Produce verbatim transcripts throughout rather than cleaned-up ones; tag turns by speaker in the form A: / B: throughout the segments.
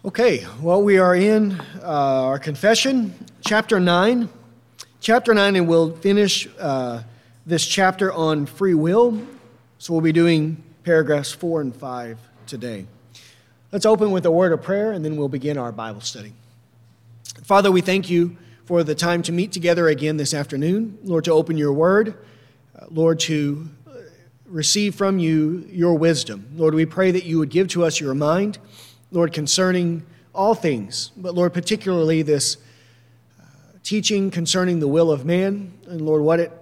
A: Okay, well, we are in uh, our confession, chapter nine. Chapter nine, and we'll finish uh, this chapter on free will. So we'll be doing paragraphs four and five today. Let's open with a word of prayer, and then we'll begin our Bible study. Father, we thank you for the time to meet together again this afternoon. Lord, to open your word. Uh, Lord, to receive from you your wisdom. Lord, we pray that you would give to us your mind, Lord, concerning all things, but Lord, particularly this uh, teaching concerning the will of man, and Lord, what it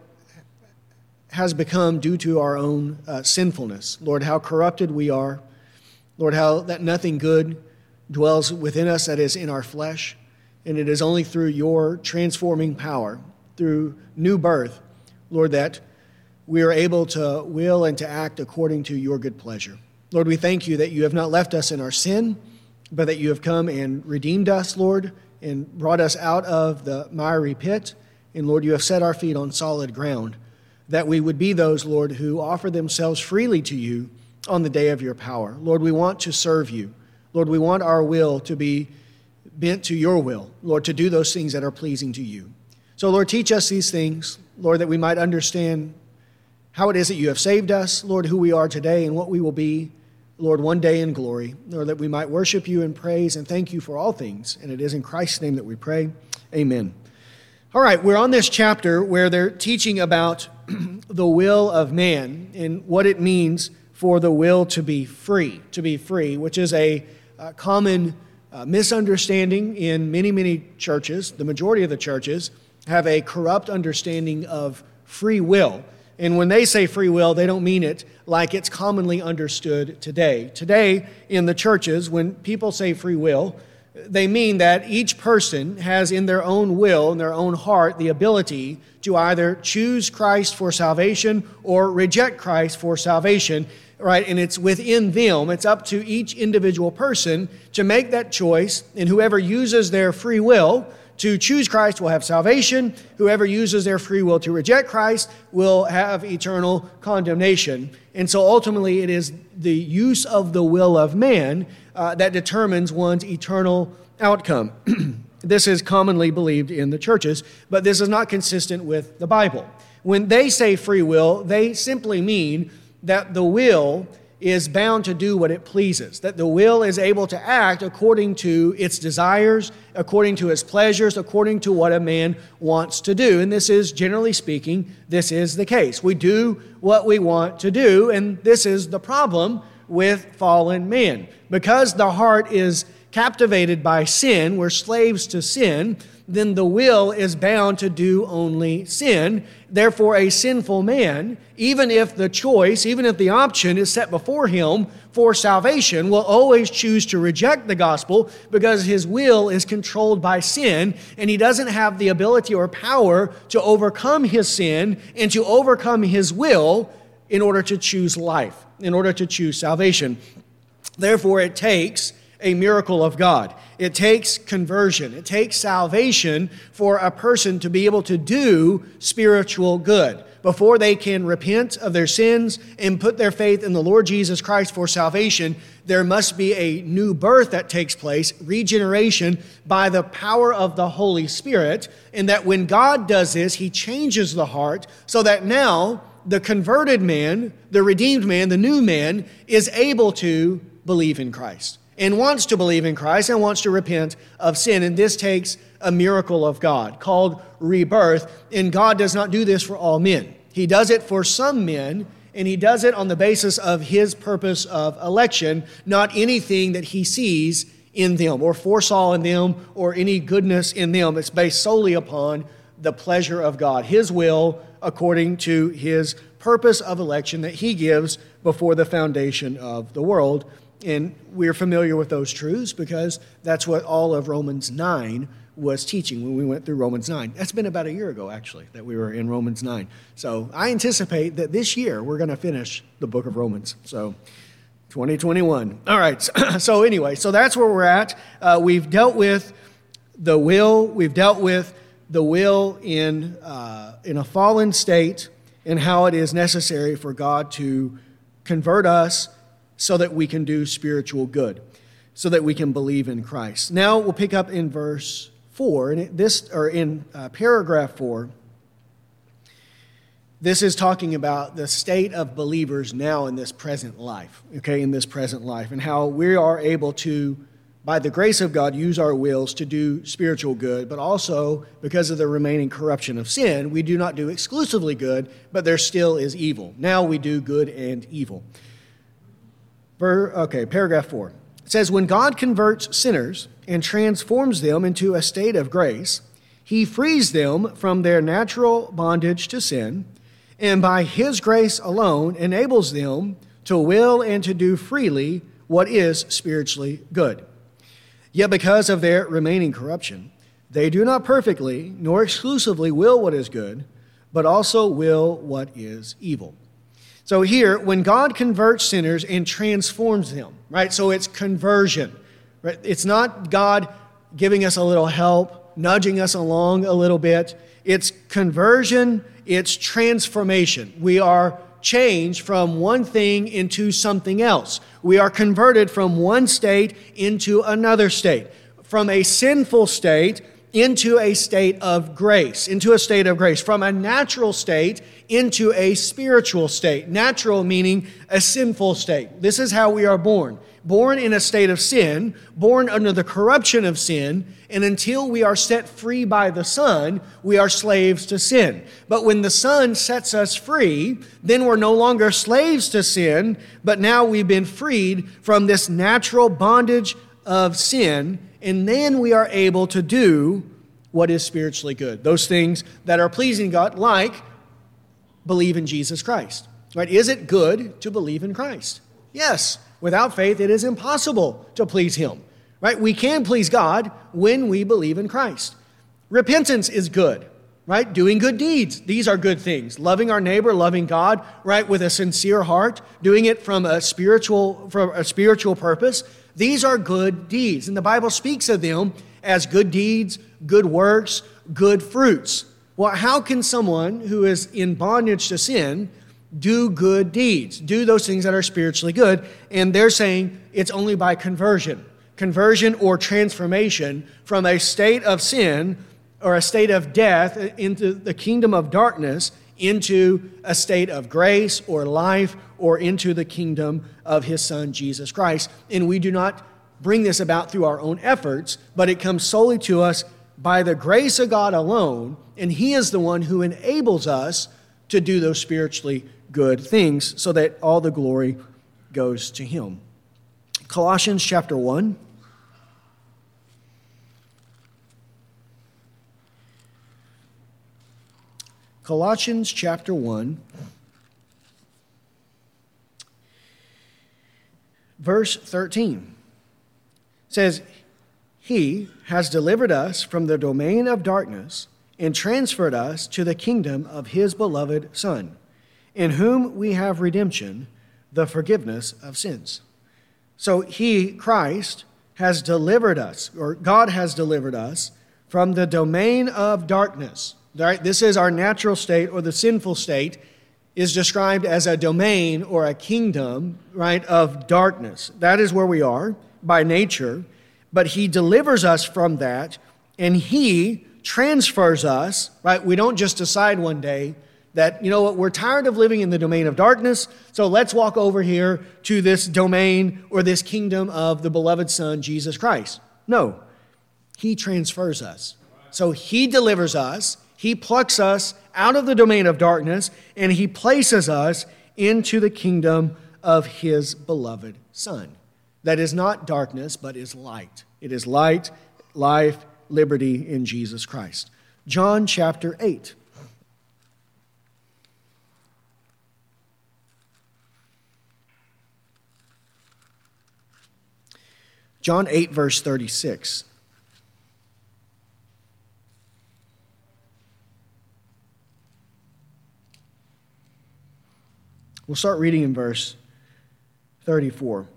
A: has become due to our own uh, sinfulness. Lord, how corrupted we are. Lord, how that nothing good dwells within us that is in our flesh, and it is only through your transforming power, through new birth, Lord, that we are able to will and to act according to your good pleasure. Lord, we thank you that you have not left us in our sin, but that you have come and redeemed us, Lord, and brought us out of the miry pit. And Lord, you have set our feet on solid ground, that we would be those, Lord, who offer themselves freely to you on the day of your power. Lord, we want to serve you. Lord, we want our will to be bent to your will, Lord, to do those things that are pleasing to you. So, Lord, teach us these things, Lord, that we might understand how it is that you have saved us, Lord, who we are today and what we will be, Lord, one day in glory, Lord, that we might worship you in praise and thank you for all things. And it is in Christ's name that we pray. Amen. All right, we're on this chapter where they're teaching about the will of man and what it means for the will to be free, to be free, which is a, a common uh, misunderstanding in many, many churches. The majority of the churches have a corrupt understanding of free will. And when they say free will, they don't mean it like it's commonly understood today. Today, in the churches, when people say free will, they mean that each person has in their own will, in their own heart, the ability to either choose Christ for salvation or reject Christ for salvation, right? And it's within them. It's up to each individual person to make that choice, and whoever uses their free will to choose Christ will have salvation. Whoever uses their free will to reject Christ will have eternal condemnation. And so ultimately it is the use of the will of man uh, that determines one's eternal outcome. This is commonly believed in the churches, but this is not consistent with the Bible. When they say free will, they simply mean that the will is bound to do what it pleases, that the will is able to act according to its desires, according to its pleasures, according to what a man wants to do. And this is, generally speaking, this is the case. We do what we want to do, and this is the problem with fallen man. Because the heart is captivated by sin, we're slaves to sin, then the will is bound to do only sin. Therefore, a sinful man, even if the choice, even if the option is set before him for salvation, will always choose to reject the gospel because his will is controlled by sin, and he doesn't have the ability or power to overcome his sin and to overcome his will in order to choose life, in order to choose salvation. Therefore, it takes a miracle of God. It takes conversion. It takes salvation for a person to be able to do spiritual good. Before they can repent of their sins and put their faith in the Lord Jesus Christ for salvation, there must be a new birth that takes place, regeneration by the power of the Holy Spirit, and that when God does this, He changes the heart so that now the converted man, the redeemed man, the new man, is able to believe in Christ and wants to believe in Christ and wants to repent of sin. And this takes a miracle of God called rebirth. And God does not do this for all men. He does it for some men, and He does it on the basis of His purpose of election, not anything that He sees in them or foresaw in them or any goodness in them. It's based solely upon the pleasure of God, His will according to His purpose of election that He gives before the foundation of the world. And we're familiar with those truths because that's what all of Romans nine was teaching when we went through Romans nine. That's been about a year ago, actually, that we were in Romans nine. So I anticipate that this year we're going to finish the book of Romans. So twenty twenty-one. All right. So anyway, so that's where we're at. Uh, we've dealt with the will. We've dealt with the will in uh, in a fallen state and how it is necessary for God to convert us so that we can do spiritual good. so that we can believe in Christ. Now we'll pick up in verse four, and it, this or in uh, paragraph four. This is talking about the state of believers now in this present life, okay, in this present life, and how we are able to, by the grace of God, use our wills to do spiritual good, but also because of the remaining corruption of sin, we do not do exclusively good, but there still is evil. Now we do good and evil. Okay, paragraph four. It says, when God converts sinners and transforms them into a state of grace, he frees them from their natural bondage to sin, and by his grace alone enables them to will and to do freely what is spiritually good. Yet because of their remaining corruption, they do not perfectly nor exclusively will what is good, but also will what is evil. So here, when God converts sinners and transforms them, right? So it's conversion, right? It's not God giving us a little help, nudging us along a little bit. It's conversion, it's transformation. We are changed from one thing into something else. We are converted from one state into another state, from a sinful state into a state of grace, into a state of grace, from a natural state into a spiritual state. Natural meaning a sinful state. This is how we are born. Born in a state of sin, born under the corruption of sin, and until we are set free by the Son, we are slaves to sin. But when the Son sets us free, then we're no longer slaves to sin, but now we've been freed from this natural bondage of sin, and then we are able to do what is spiritually good. Those things that are pleasing God, like believe in Jesus Christ. Right? Is it good to believe in Christ? Yes. Without faith, it is impossible to please him. Right? We can please God when we believe in Christ. Repentance is good. Right? Doing good deeds. These are good things. Loving our neighbor, loving God, right, with a sincere heart, doing it from a spiritual, from a spiritual purpose. These are good deeds. And the Bible speaks of them as good deeds, good works, good fruits. Well, how can someone who is in bondage to sin do good deeds, do those things that are spiritually good? And they're saying it's only by conversion. Conversion or transformation from a state of sin or a state of death into the kingdom of darkness into a state of grace or life or into the kingdom of his Son, Jesus Christ. And we do not bring this about through our own efforts, but it comes solely to us by the grace of God alone, and he is the one who enables us to do those spiritually good things so that all the glory goes to him. Colossians chapter one. Colossians chapter one, verse thirteen says, he has delivered us from the domain of darkness and transferred us to the kingdom of his beloved Son, in whom we have redemption, the forgiveness of sins. So he, Christ, has delivered us, or God has delivered us from the domain of darkness. Right? This is our natural state, or the sinful state is described as a domain or a kingdom, right, of darkness. That is where we are by nature, but he delivers us from that, and he transfers us, right? We don't just decide one day that, you know what, we're tired of living in the domain of darkness, so let's walk over here to this domain or this kingdom of the beloved Son, Jesus Christ. No, he transfers us. So he delivers us, he plucks us out of the domain of darkness, and he places us into the kingdom of his beloved Son. That is not darkness, but is light. It is light, life, liberty in Jesus Christ. John chapter eight. John eight, verse thirty-six. We'll start reading in verse thirty-four.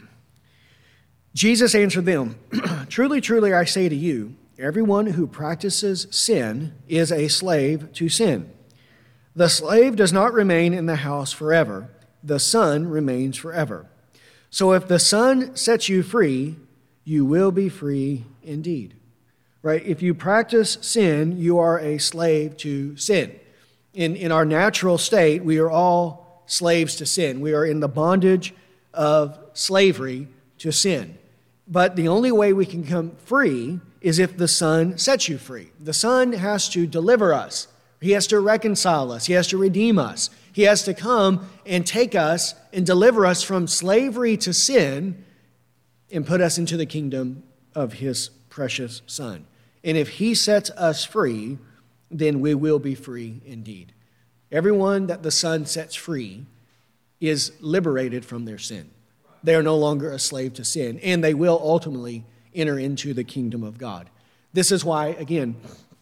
A: Jesus answered them, truly, truly, I say to you, everyone who practices sin is a slave to sin. The slave does not remain in the house forever. The Son remains forever. So if the Son sets you free, you will be free indeed. Right? If you practice sin, you are a slave to sin. In, in our natural state, we are all slaves to sin. We are in the bondage of slavery to sin. But the only way we can come free is if the Son sets you free. The Son has to deliver us. He has to reconcile us. He has to redeem us. He has to come and take us and deliver us from slavery to sin and put us into the kingdom of His precious Son. And if He sets us free, then we will be free indeed. Everyone that the Son sets free is liberated from their sin. They are no longer a slave to sin, and they will ultimately enter into the kingdom of God. This is why, again,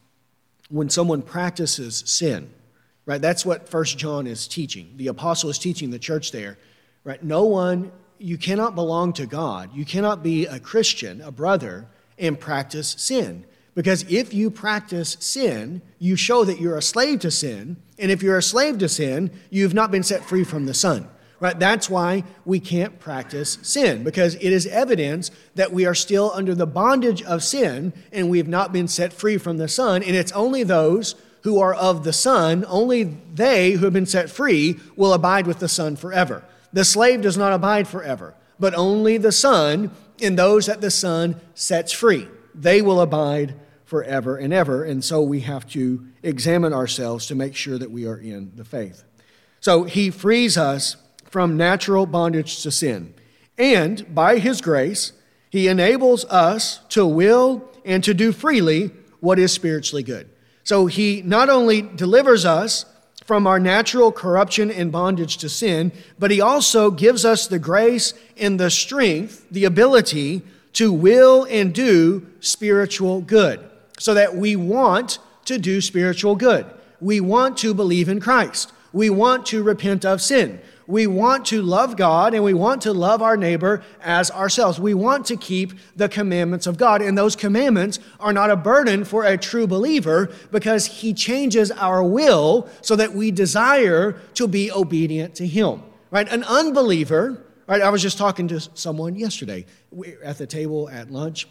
A: when someone practices sin, right, that's what First John is teaching. The apostle is teaching the church there, right? No one, you cannot belong to God. You cannot be a Christian, a brother, and practice sin. Because if you practice sin, you show that you're a slave to sin. And if you're a slave to sin, you've not been set free from the Son. Right? That's why we can't practice sin, because it is evidence that we are still under the bondage of sin and we have not been set free from the Son. And it's only those who are of the Son, only they who have been set free will abide with the Son forever. The slave does not abide forever, but only the Son and those that the Son sets free. They will abide forever and ever. And so we have to examine ourselves to make sure that we are in the faith. So He frees us from natural bondage to sin. And by His grace, He enables us to will and to do freely what is spiritually good. So He not only delivers us from our natural corruption and bondage to sin, but He also gives us the grace and the strength, the ability to will and do spiritual good, so that we want to do spiritual good. We want to believe in Christ. We want to repent of sin. We want to love God, and we want to love our neighbor as ourselves. We want to keep the commandments of God, and those commandments are not a burden for a true believer, because He changes our will so that we desire to be obedient to Him. Right? An unbeliever, right? I was just talking to someone yesterday at the table at lunch,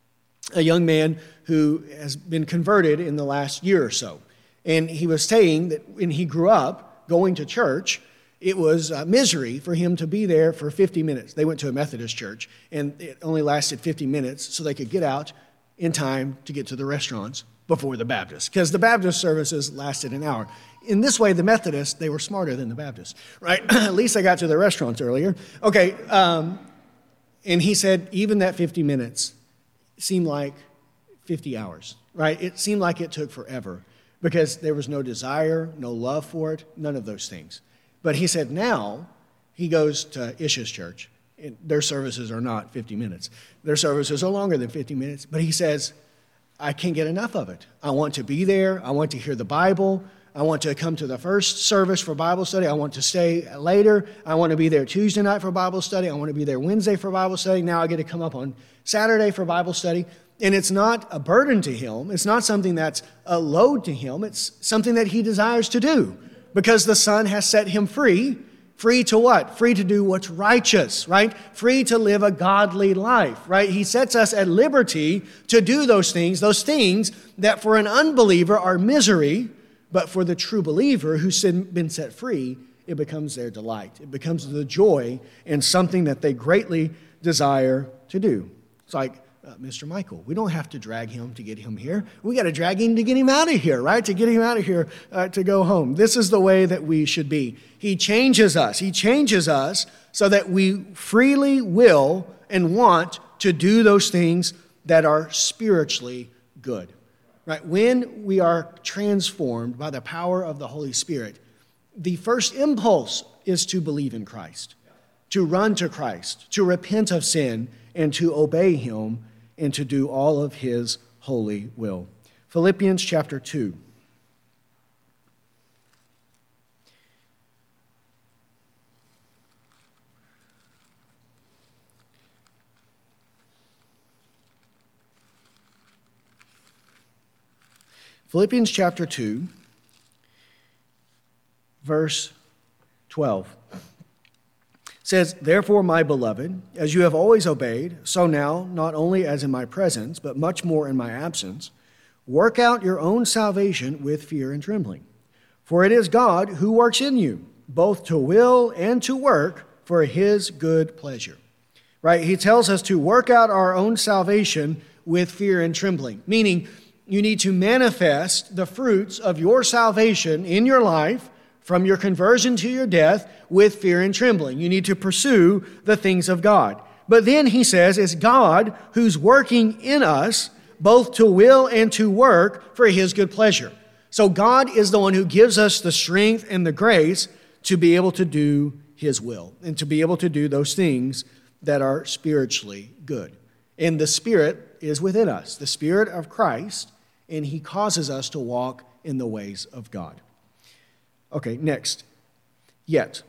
A: a young man who has been converted in the last year or so. And he was saying that when he grew up going to church, it was a misery for him to be there for fifty minutes. They went to a Methodist church, and it only lasted fifty minutes so they could get out in time to get to the restaurants before the Baptist, because the Baptist services lasted an hour. In this way, the Methodists, they were smarter than the Baptists, right? At least they got to the restaurants earlier. Okay, um, and he said even that fifty minutes seemed like fifty hours, right? It seemed like it took forever because there was no desire, no love for it, none of those things. But he said now he goes to Isha's church. And their services are not fifty minutes. Their services are longer than fifty minutes. But he says, I can't get enough of it. I want to be there. I want to hear the Bible. I want to come to the first service for Bible study. I want to stay later. I want to be there Tuesday night for Bible study. I want to be there Wednesday for Bible study. Now I get to come up on Saturday for Bible study. And it's not a burden to him. It's not something that's a load to him. It's something that he desires to do because the Son has set him free. Free to what? Free to do what's righteous, right? Free to live a godly life, right? He sets us at liberty to do those things, those things that for an unbeliever are misery, but for the true believer who's been set free, it becomes their delight. It becomes the joy and something that they greatly desire to do. It's like, Uh, Mister Michael, we don't have to drag him to get him here. We got to drag him to get him out of here, right? To get him out of here uh, to go home. This is the way that we should be. He changes us. He changes us so that we freely will and want to do those things that are spiritually good, right? When we are transformed by the power of the Holy Spirit, the first impulse is to believe in Christ, to run to Christ, to repent of sin, and to obey Him, and to do all of His holy will. Philippians chapter two. Philippians chapter two, verse twelve. says, "Therefore, my beloved, as you have always obeyed, so now, not only as in my presence, but much more in my absence, work out your own salvation with fear and trembling. For it is God who works in you, both to will and to work for his good pleasure." Right? He tells us to work out our own salvation with fear and trembling, meaning you need to manifest the fruits of your salvation in your life from your conversion to your death with fear and trembling. You need to pursue the things of God. But then he says it's God who's working in us both to will and to work for his good pleasure. So God is the one who gives us the strength and the grace to be able to do his will and to be able to do those things that are spiritually good. And the Spirit is within us, the Spirit of Christ, and he causes us to walk in the ways of God. Okay, next. Yet,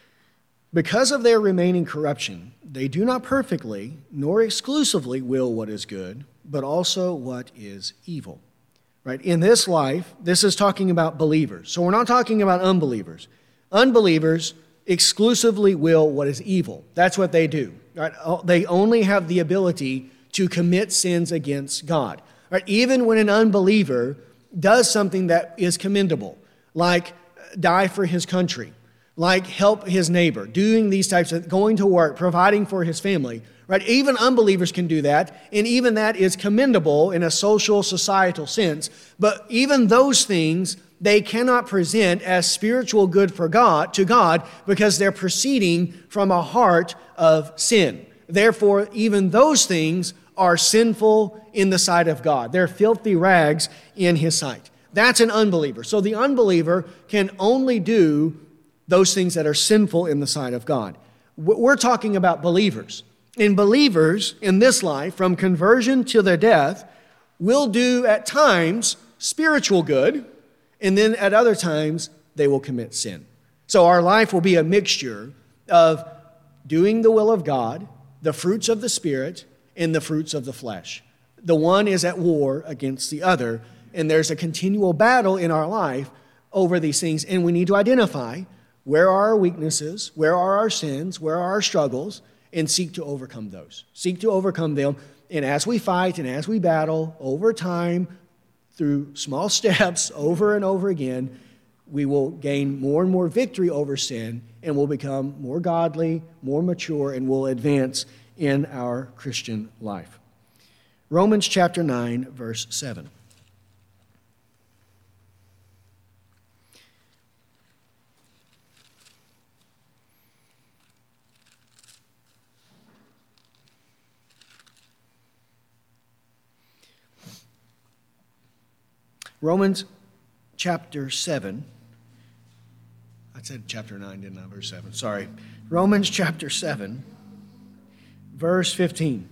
A: because of their remaining corruption, they do not perfectly nor exclusively will what is good, but also what is evil. Right? In this life, this is talking about believers. So we're not talking about unbelievers. Unbelievers exclusively will what is evil. That's what they do. Right? They only have the ability to commit sins against God. Right? Even when an unbeliever does something that is commendable, like die for his country, like help his neighbor, doing these types of, going to work, providing for his family, right? Even unbelievers can do that, and even that is commendable in a social, societal sense. But even those things, they cannot present as spiritual good for God, to God, because they're proceeding from a heart of sin. Therefore, even those things are sinful in the sight of God. They're filthy rags in his sight. That's an unbeliever. So the unbeliever can only do those things that are sinful in the sight of God. We're talking about believers. And believers in this life, from conversion to their death, will do at times spiritual good, and then at other times they will commit sin. So our life will be a mixture of doing the will of God, the fruits of the Spirit, and the fruits of the flesh. The one is at war against the other, and there's a continual battle in our life over these things, and we need to identify where are our weaknesses, where are our sins, where are our struggles, and seek to overcome those. Seek to overcome them, and as we fight and as we battle over time, through small steps over and over again, we will gain more and more victory over sin, and will become more godly, more mature, and will advance in our Christian life. Romans chapter nine, verse seven. Romans chapter seven. I said chapter nine, didn't I? Verse seven. Sorry. Romans chapter seven, verse fifteen.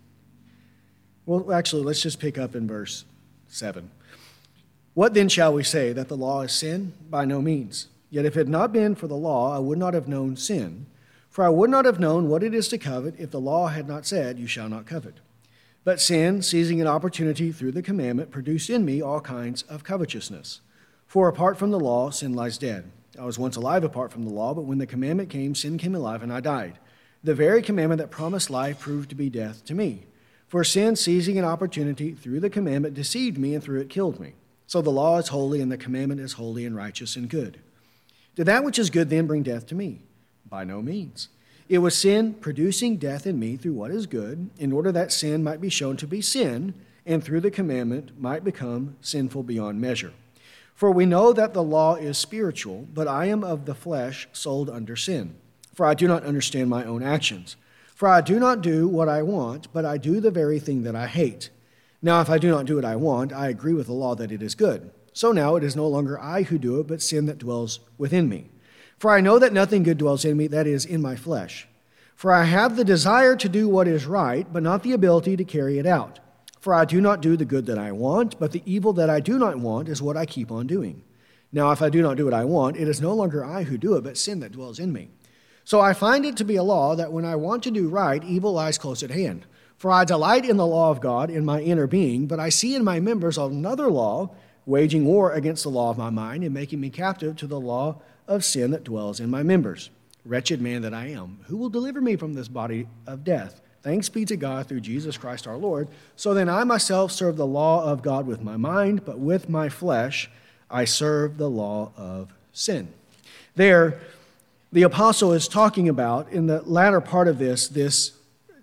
A: Well, actually, let's just pick up in verse seven. What then shall we say? That the law is sin? By no means. Yet if it had not been for the law, I would not have known sin. For I would not have known what it is to covet if the law had not said, you shall not covet. But sin, seizing an opportunity through the commandment, produced in me all kinds of covetousness. For apart from the law, sin lies dead. I was once alive apart from the law, but when the commandment came, sin came alive, and I died. The very commandment that promised life proved to be death to me. For sin, seizing an opportunity through the commandment, deceived me, and through it killed me. So the law is holy, and the commandment is holy and righteous and good. Did that which is good then bring death to me? By no means. It was sin producing death in me through what is good, in order that sin might be shown to be sin, and through the commandment might become sinful beyond measure. For we know that the law is spiritual, but I am of the flesh, sold under sin. For I do not understand my own actions. For I do not do what I want, but I do the very thing that I hate. Now if I do not do what I want, I agree with the law that it is good. So now it is no longer I who do it, but sin that dwells within me. For I know that nothing good dwells in me, that is, in my flesh. For I have the desire to do what is right, but not the ability to carry it out. For I do not do the good that I want, but the evil that I do not want is what I keep on doing. Now if I do not do what I want, it is no longer I who do it, but sin that dwells in me. So I find it to be a law that when I want to do right, evil lies close at hand. For I delight in the law of God in my inner being, but I see in my members another law, waging war against the law of my mind and making me captive to the law of sin that dwells in my members. Wretched man that I am, who will deliver me from this body of death? Thanks be to God through Jesus Christ our Lord. So then I myself serve the law of God with my mind, but with my flesh I serve the law of sin. There, the apostle is talking about, in the latter part of this, this,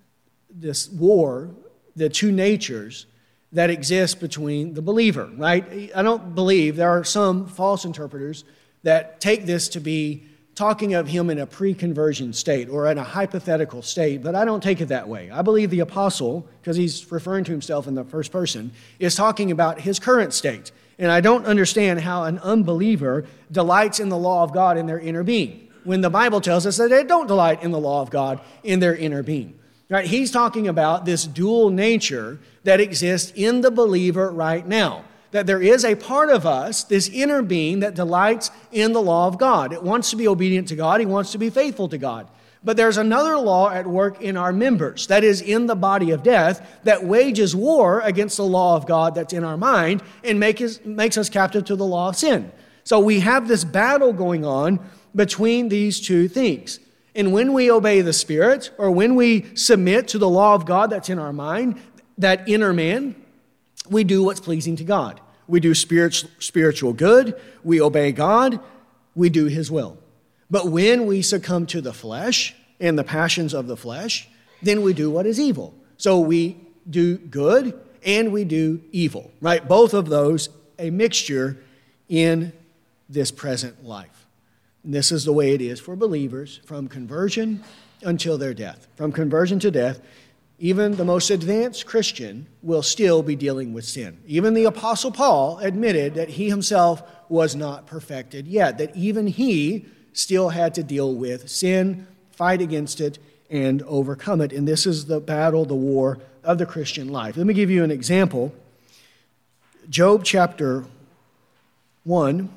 A: this war, the two natures that exist between the believer, right? I don't believe, there are some false interpreters that take this to be talking of him in a pre-conversion state or in a hypothetical state, but I don't take it that way. I believe the apostle, because he's referring to himself in the first person, is talking about his current state. And I don't understand how an unbeliever delights in the law of God in their inner being, when the Bible tells us that they don't delight in the law of God in their inner being. Right? He's talking about this dual nature that exists in the believer right now. That there is a part of us, this inner being, that delights in the law of God. It wants to be obedient to God. He wants to be faithful to God. But there's another law at work in our members, that is in the body of death, that wages war against the law of God that's in our mind and make us, makes us captive to the law of sin. So we have this battle going on between these two things. And when we obey the Spirit, or when we submit to the law of God that's in our mind, that inner man, we do what's pleasing to God. We do spiritual, spiritual good. We obey God. We do His will. But when we succumb to the flesh and the passions of the flesh, then we do what is evil. So we do good and we do evil, right? Both of those, a mixture in this present life. And this is the way it is for believers from conversion until their death. From conversion to death, even the most advanced Christian will still be dealing with sin. Even the Apostle Paul admitted that he himself was not perfected yet, that even he still had to deal with sin, fight against it, and overcome it. And this is the battle, the war of the Christian life. Let me give you an example. Job chapter one.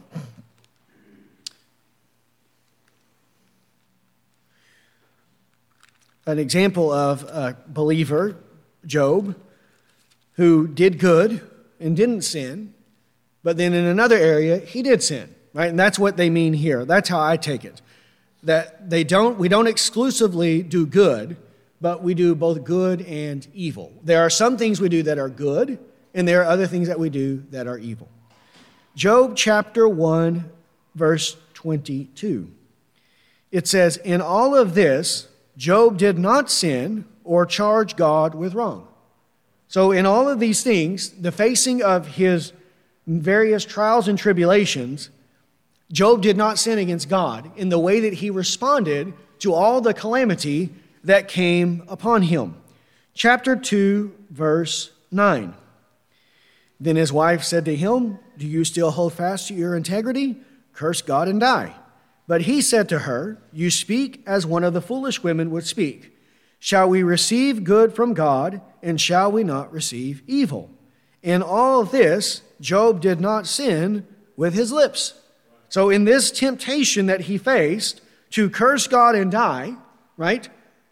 A: An example of a believer, Job, who did good and didn't sin, but then in another area, he did sin, right? And that's what they mean here. That's how I take it. That they don't, we don't exclusively do good, but we do both good and evil. There are some things we do that are good, and there are other things that we do that are evil. Job chapter one, verse twenty-two. It says, "In all of this, Job did not sin or charge God with wrong." So in all of these things, the facing of his various trials and tribulations, Job did not sin against God in the way that he responded to all the calamity that came upon him. Chapter two, verse nine. "Then his wife said to him, 'Do you still hold fast to your integrity? Curse God and die.' But he said to her, 'You speak as one of the foolish women would speak. Shall we receive good from God, and shall we not receive evil?' In all of this, Job did not sin with his lips." So in this temptation that he faced to curse God and die, right,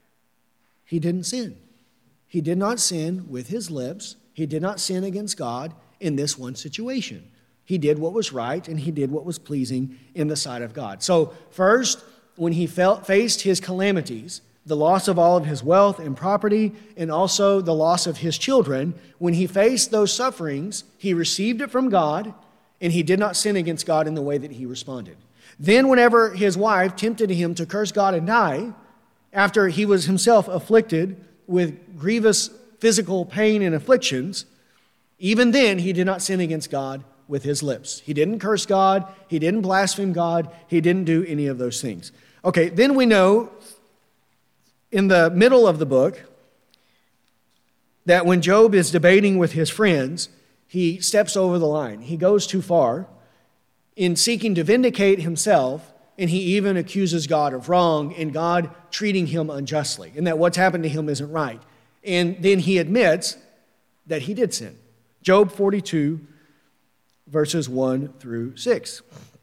A: he didn't sin. He did not sin with his lips. He did not sin against God in this one situation. He did what was right, and he did what was pleasing in the sight of God. So first, when he felt, faced his calamities, the loss of all of his wealth and property, and also the loss of his children, when he faced those sufferings, he received it from God, and he did not sin against God in the way that he responded. Then whenever his wife tempted him to curse God and die, after he was himself afflicted with grievous physical pain and afflictions, even then he did not sin against God with his lips. He didn't curse God. He didn't blaspheme God. He didn't do any of those things. Okay, then we know in the middle of the book that when Job is debating with his friends, he steps over the line. He goes too far in seeking to vindicate himself, and he even accuses God of wrong and God treating him unjustly, and that what's happened to him isn't right. And then he admits that he did sin. Job forty-two, verses one through six.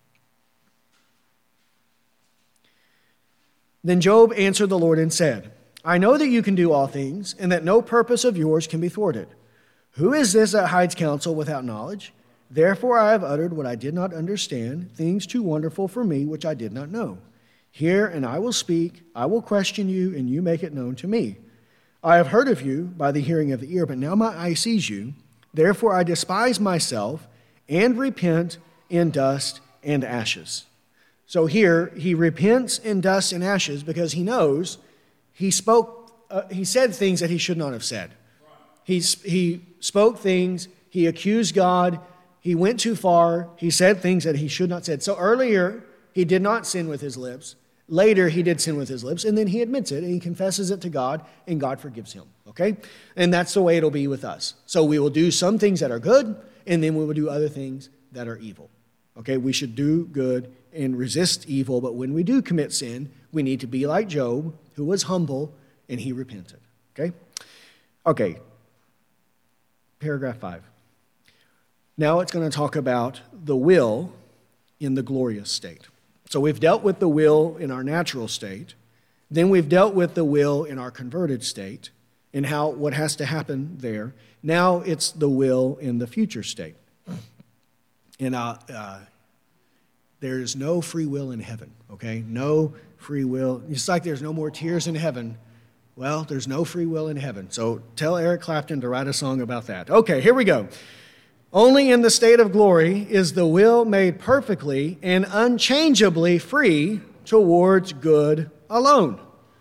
A: "Then Job answered the Lord and said, 'I know that you can do all things, and that no purpose of yours can be thwarted. Who is this that hides counsel without knowledge? Therefore I have uttered what I did not understand, things too wonderful for me which I did not know.' Hear, and I will speak. I will question you, and you make it known to me. I have heard of you by the hearing of the ear, but now my eye sees you. Therefore I despise myself and repent in dust and ashes. So here he repents in dust and ashes because he knows he spoke, uh, he said things that he should not have said. He, he spoke things, he accused God, he went too far, he said things that he should not have said. So earlier he did not sin with his lips. Later, he did sin with his lips, and then he admits it, and he confesses it to God, and God forgives him, okay? And that's the way it'll be with us. So we will do some things that are good, and then we will do other things that are evil, okay? We should do good and resist evil, but when we do commit sin, we need to be like Job, who was humble, and he repented, okay? Okay, paragraph five. Now it's going to talk about the will in the glorious state. So we've dealt with the will in our natural state. Then we've dealt with the will in our converted state and how what has to happen there. Now it's the will in the future state. And uh, uh, there is no free will in heaven, okay? No free will. It's like there's no more tears in heaven. Well, there's no free will in heaven. So tell Eric Clapton to write a song about that. Okay, here we go. Only in the state of glory is the will made perfectly and unchangeably free towards good alone.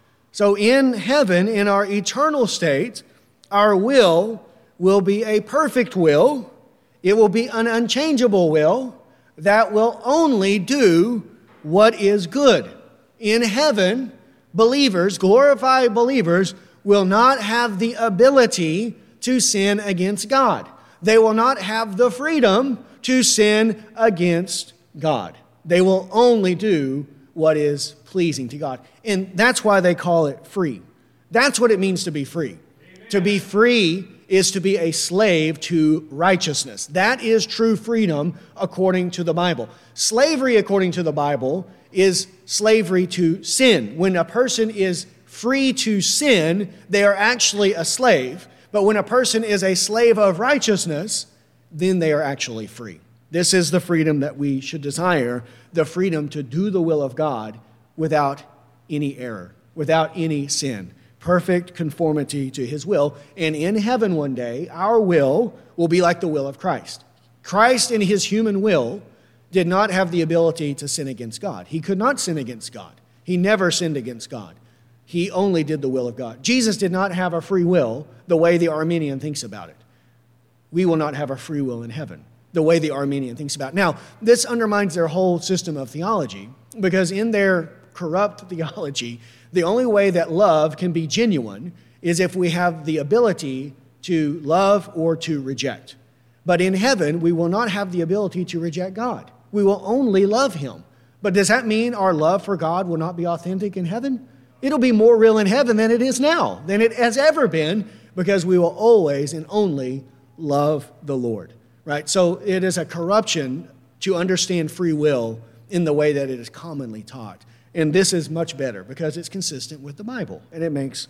A: So in heaven, in our eternal state, our will will be a perfect will. It will be an unchangeable will that will only do what is good. In heaven, believers, glorified believers, will not have the ability to sin against God. They will not have the freedom to sin against God. They will only do what is pleasing to God. And that's why they call it free. That's what it means to be free. Amen. To be free is to be a slave to righteousness. That is true freedom according to the Bible. Slavery, according to the Bible, is slavery to sin. When a person is free to sin, they are actually a slave. But when a person is a slave of righteousness, then they are actually free. This is the freedom that we should desire, the freedom to do the will of God without any error, without any sin, perfect conformity to his will. And in heaven one day, our will will be like the will of Christ. Christ in his human will did not have the ability to sin against God. He could not sin against God. He never sinned against God. He only did the will of God. Jesus did not have a free will the way the Arminian thinks about it. We will not have a free will in heaven the way the Arminian thinks about it. Now, this undermines their whole system of theology because in their corrupt theology, the only way that love can be genuine is if we have the ability to love or to reject. But in heaven, we will not have the ability to reject God. We will only love him. But does that mean our love for God will not be authentic in heaven? It'll be more real in heaven than it is now, than it has ever been, because we will always and only love the Lord, right? So it is a corruption to understand free will in the way that it is commonly taught. And this is much better because it's consistent with the Bible, and it makes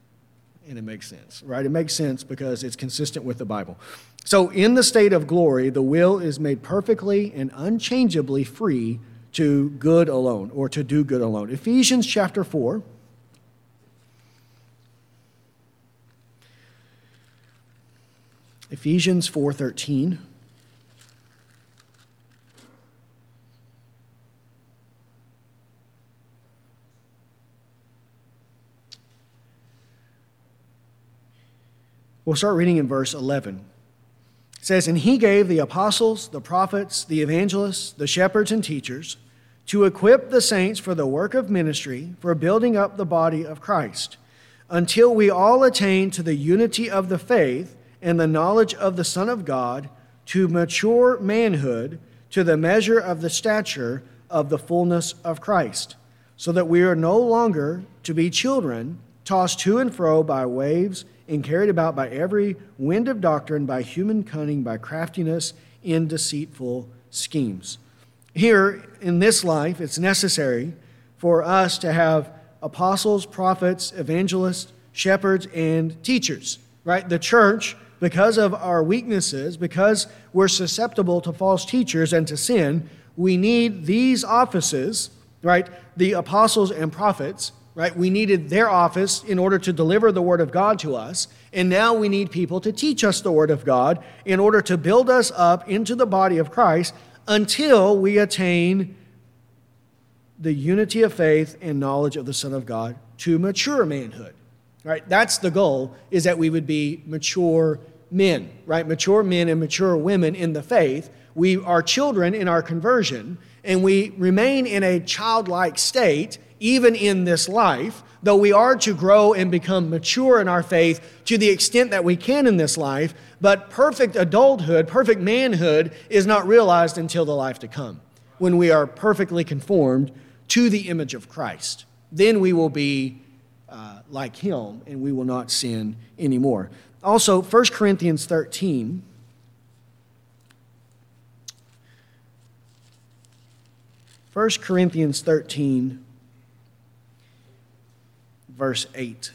A: and it makes sense, right? It makes sense because it's consistent with the Bible. So in the state of glory, the will is made perfectly and unchangeably free to good alone, or to do good alone. Ephesians chapter four. Ephesians four thirteen. We'll start reading in verse eleven. It says, "And he gave the apostles, the prophets, the evangelists, the shepherds and teachers to equip the saints for the work of ministry, for building up the body of Christ, until we all attain to the unity of the faith and the knowledge of the Son of God, to mature manhood, to the measure of the stature of the fullness of Christ, so that we are no longer to be children, tossed to and fro by waves and carried about by every wind of doctrine, by human cunning, by craftiness in deceitful schemes." Here, in this life, it's necessary for us to have apostles, prophets, evangelists, shepherds, and teachers, right? The church, because of our weaknesses, because we're susceptible to false teachers and to sin, we need these offices right? The apostles and prophets, right? We needed their office in order to deliver the Word of God to us. And now we need people to teach us the Word of God in order to build us up into the body of Christ until we attain the unity of faith and knowledge of the Son of God to mature manhood. Right? That's the goal, is that we would be mature men, right? Mature men and mature women in the faith. We are children in our conversion, and we remain in a childlike state even in this life, though we are to grow and become mature in our faith to the extent that we can in this life, but perfect adulthood, perfect manhood is not realized until the life to come, when we are perfectly conformed to the image of Christ. Then we will be uh, like Him, and we will not sin anymore. Also, First Corinthians thirteen, First Corinthians thirteen, verse eight.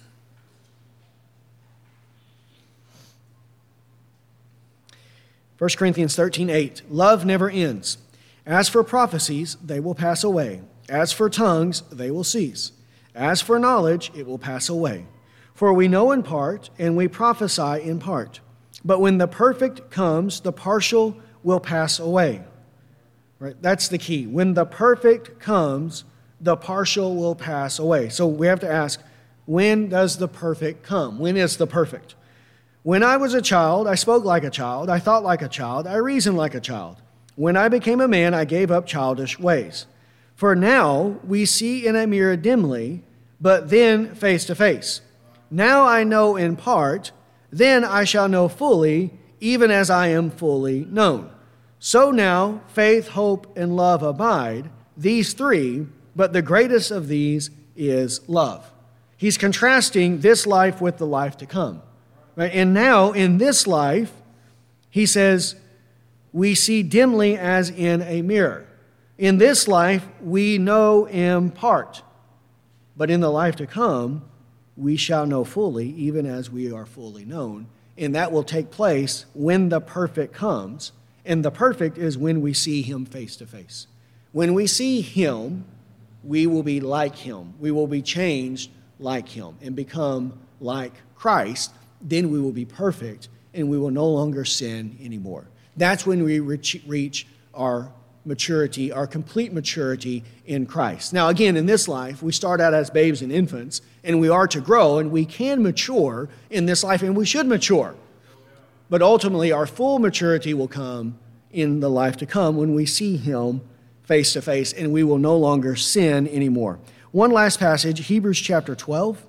A: First Corinthians thirteen, eight. Love never ends. As for prophecies, they will pass away. As for tongues, they will cease. As for knowledge, it will pass away. For we know in part, and we prophesy in part. But when the perfect comes, the partial will pass away. Right? That's the key. When the perfect comes, the partial will pass away. So we have to ask, when does the perfect come? When is the perfect? When I was a child, I spoke like a child. I thought like a child. I reasoned like a child. When I became a man, I gave up childish ways. For now we see in a mirror dimly, but then face to face. Now I know in part, then I shall know fully, even as I am fully known. So now faith, hope, and love abide, these three, but the greatest of these is love. He's contrasting this life with the life to come. Right? And now in this life, he says, we see dimly as in a mirror. In this life, we know in part. But in the life to come, we shall know fully, even as we are fully known. And that will take place when the perfect comes. And the perfect is when we see Him face to face. When we see Him, we will be like Him. We will be changed like Him and become like Christ. Then we will be perfect, and we will no longer sin anymore. That's when we reach, reach our maturity, our complete maturity in Christ. Now, again, in this life, we start out as babes and infants, and we are to grow, and we can mature in this life, and we should mature. But ultimately, our full maturity will come in the life to come when we see Him face to face, and we will no longer sin anymore. One last passage, Hebrews chapter twelve.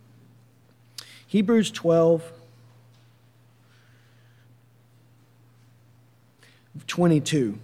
A: Hebrews twelve, twenty-two.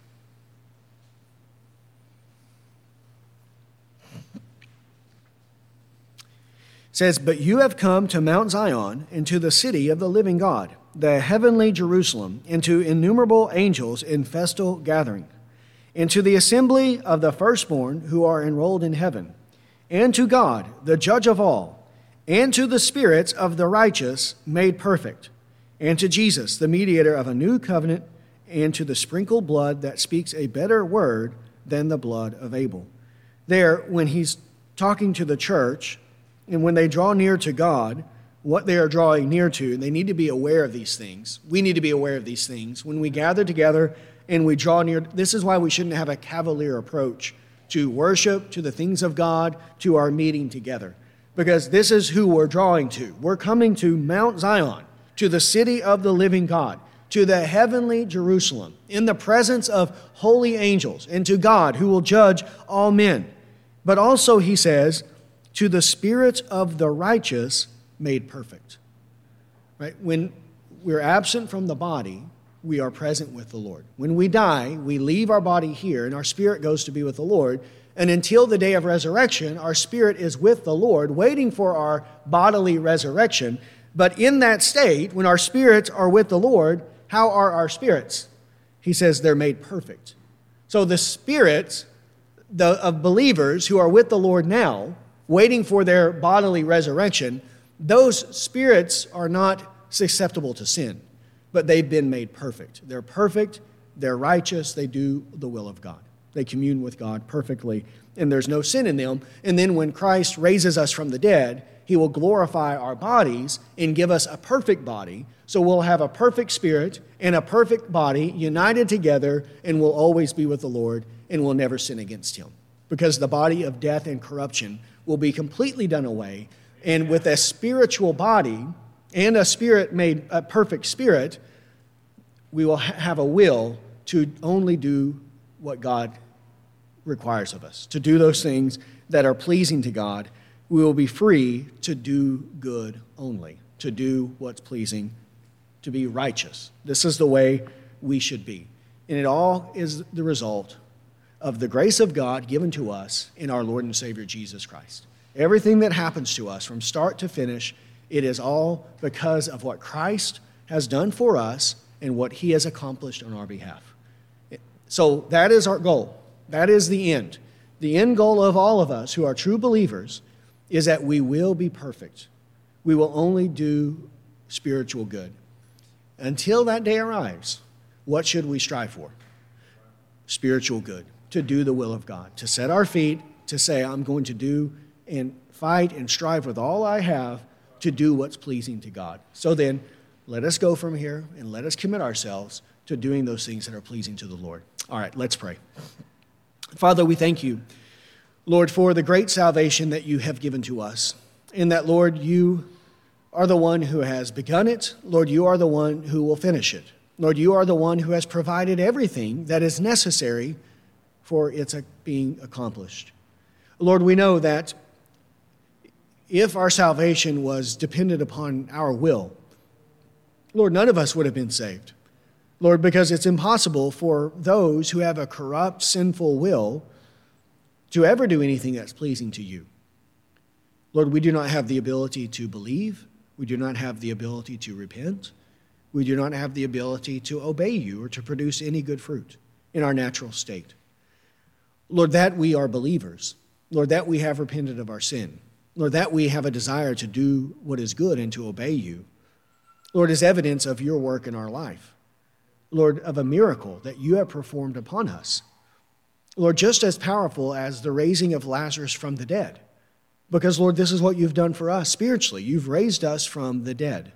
A: It says, but you have come to Mount Zion and to the city of the living God, the heavenly Jerusalem, and to innumerable angels in festal gathering, and to the assembly of the firstborn who are enrolled in heaven, and to God, the judge of all, and to the spirits of the righteous made perfect, and to Jesus, the mediator of a new covenant, and to the sprinkled blood that speaks a better word than the blood of Abel. There, when he's talking to the church, and when they draw near to God, what they are drawing near to, they need to be aware of these things. We need to be aware of these things. When we gather together and we draw near, this is why we shouldn't have a cavalier approach to worship, to the things of God, to our meeting together. Because this is who we're drawing to. We're coming to Mount Zion, to the city of the living God, to the heavenly Jerusalem, in the presence of holy angels, and to God who will judge all men. But also, he says, to the spirits of the righteous made perfect. Right? When we're absent from the body, we are present with the Lord. When we die, we leave our body here, and our spirit goes to be with the Lord. And until the day of resurrection, our spirit is with the Lord, waiting for our bodily resurrection. But in that state, when our spirits are with the Lord, how are our spirits? He says they're made perfect. So the spirits the, of believers who are with the Lord now, waiting for their bodily resurrection, those spirits are not susceptible to sin, but they've been made perfect. They're perfect, they're righteous, they do the will of God. They commune with God perfectly and there's no sin in them. And then when Christ raises us from the dead, he will glorify our bodies and give us a perfect body. So we'll have a perfect spirit and a perfect body united together, and we'll always be with the Lord and will never sin against him. Because the body of death and corruption will be completely done away. And with a spiritual body and a spirit made a perfect spirit, we will ha- have a will to only do what God requires of us, to do those things that are pleasing to God. We will be free to do good only, to do what's pleasing, to be righteous. This is the way we should be. And it all is the result of the grace of God given to us in our Lord and Savior Jesus Christ. Everything that happens to us from start to finish, it is all because of what Christ has done for us and what he has accomplished on our behalf. So that is our goal. That is the end. The end goal of all of us who are true believers is that we will be perfect. We will only do spiritual good. Until that day arrives, what should we strive for? Spiritual good, to do the will of God, to set our feet, to say, I'm going to do and fight and strive with all I have to do what's pleasing to God. So then, let us go from here and let us commit ourselves to doing those things that are pleasing to the Lord. All right, let's pray. Father, we thank you, Lord, for the great salvation that you have given to us, and that, Lord, you are the one who has begun it. Lord, you are the one who will finish it. Lord, you are the one who has provided everything that is necessary for its being accomplished. Lord, we know that if our salvation was dependent upon our will, Lord, none of us would have been saved. Lord, because it's impossible for those who have a corrupt, sinful will to ever do anything that's pleasing to you. Lord, we do not have the ability to believe. We do not have the ability to repent. We do not have the ability to obey you or to produce any good fruit in our natural state. Lord, that we are believers. Lord, that we have repented of our sin. Lord, that we have a desire to do what is good and to obey you. Lord, is evidence of your work in our life. Lord, of a miracle that you have performed upon us. Lord, just as powerful as the raising of Lazarus from the dead. Because, Lord, this is what you've done for us spiritually. You've raised us from the dead.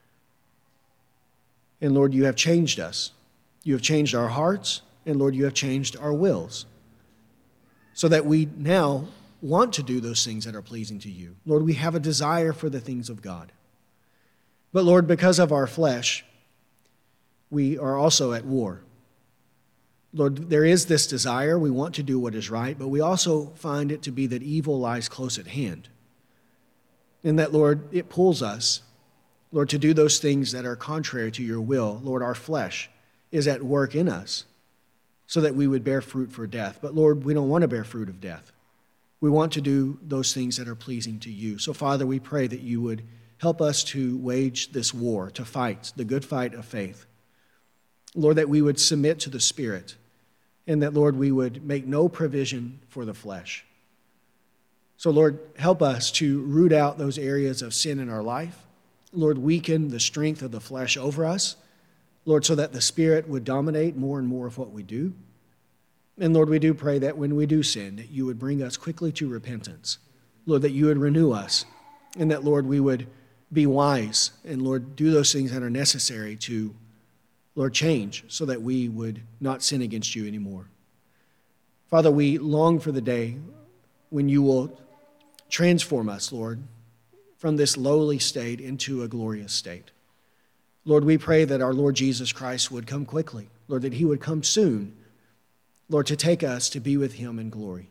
A: And, Lord, you have changed us. You have changed our hearts. And, Lord, you have changed our wills. So that we now want to do those things that are pleasing to you. Lord, we have a desire for the things of God. But, Lord, because of our flesh, we are also at war. Lord, there is this desire. We want to do what is right, but we also find it to be that evil lies close at hand. And that, Lord, it pulls us, Lord, to do those things that are contrary to your will. Lord, our flesh is at work in us so that we would bear fruit for death. But, Lord, we don't want to bear fruit of death. We want to do those things that are pleasing to you. So, Father, we pray that you would help us to wage this war, to fight the good fight of faith. Lord, that we would submit to the Spirit, and that, Lord, we would make no provision for the flesh. So, Lord, help us to root out those areas of sin in our life. Lord, weaken the strength of the flesh over us. Lord, so that the Spirit would dominate more and more of what we do. And, Lord, we do pray that when we do sin, that you would bring us quickly to repentance. Lord, that you would renew us, and that, Lord, we would be wise and, Lord, do those things that are necessary to, Lord, change so that we would not sin against you anymore. Father, we long for the day when you will transform us, Lord, from this lowly state into a glorious state. Lord, we pray that our Lord Jesus Christ would come quickly. Lord, that he would come soon, Lord, to take us to be with him in glory.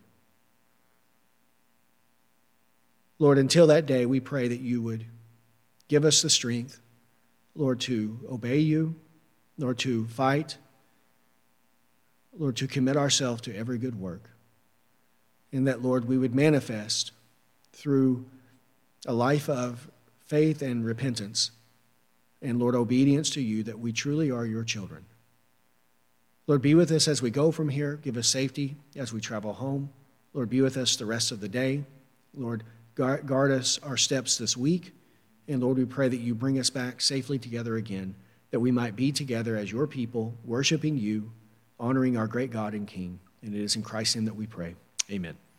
A: Lord, until that day, we pray that you would give us the strength, Lord, to obey you, Lord, to fight, Lord, to commit ourselves to every good work. And that, Lord, we would manifest through a life of faith and repentance and, Lord, obedience to you, that we truly are your children. Lord, be with us as we go from here. Give us safety as we travel home. Lord, be with us the rest of the day. Lord, guard, guard us, our steps this week. And Lord, we pray that you bring us back safely together again, that we might be together as your people, worshiping you, honoring our great God and King. And it is in Christ's name that we pray. Amen.